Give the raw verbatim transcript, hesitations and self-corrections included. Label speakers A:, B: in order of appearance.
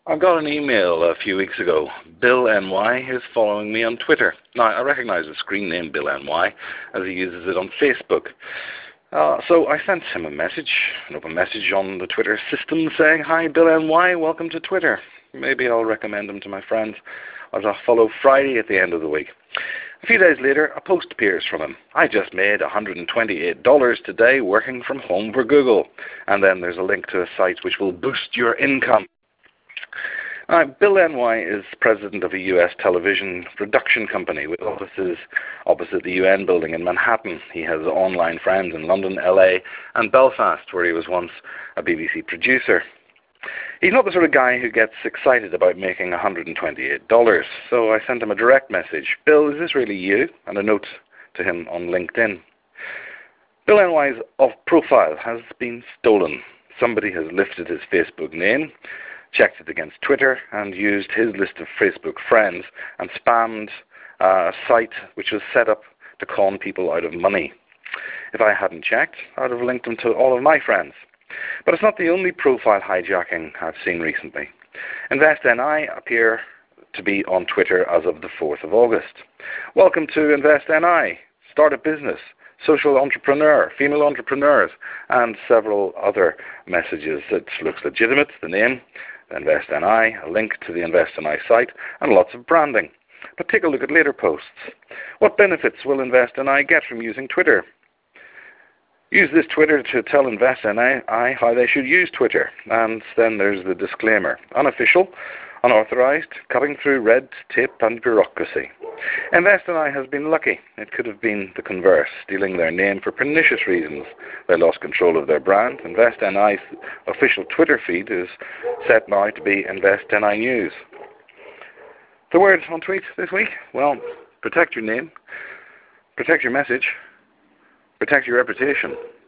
A: I got an email a few weeks ago. Bill N Y is following me on Twitter. Now, I recognize the screen name Bill N Y as he uses it on Facebook. Uh, so I sent him a message, an open message on the Twitter system saying, "Hi, Bill N Y, welcome to Twitter." Maybe I'll recommend him to my friends as I follow Friday at the end of the week. A few days later, a post appears from him. "I just made one hundred twenty-eight dollars today working from home for Google." And then there's a link to a site which will boost your income. Uh, Bill N Y is president of a U S television production company with offices opposite the U N building in Manhattan. He has online friends in London, L A and Belfast, where he was once a B B C producer. He's not the sort of guy who gets excited about making one hundred twenty-eight dollars, so I sent him a direct message. "Bill, is this really you?" and a note to him on LinkedIn. Bill N Y's off-profile has been stolen. Somebody has lifted his Facebook name, checked it against Twitter, and used his list of Facebook friends and spammed uh, a site which was set up to con people out of money. If I hadn't checked, I would have linked them to all of my friends. But it's not the only profile hijacking I've seen recently. InvestNI appear to be on Twitter as of the fourth of August. "Welcome to InvestNI. Start a business. Social entrepreneur, female entrepreneurs," and several other messages. It looks legitimate, the name, InvestNI, a link to the InvestNI site, and lots of branding. But take a look at later posts. What benefits will InvestNI get from using Twitter? Use this Twitter to tell InvestNI how they should use Twitter. And then there's the disclaimer. Unofficial, unauthorized, cutting through red tape and bureaucracy. InvestNI has been lucky. It could have been the converse, stealing their name for pernicious reasons. They lost control of their brand. InvestNI's official Twitter feed is set now to be InvestNI News. The word on tweet this week? Well, protect your name, protect your message, protect your reputation.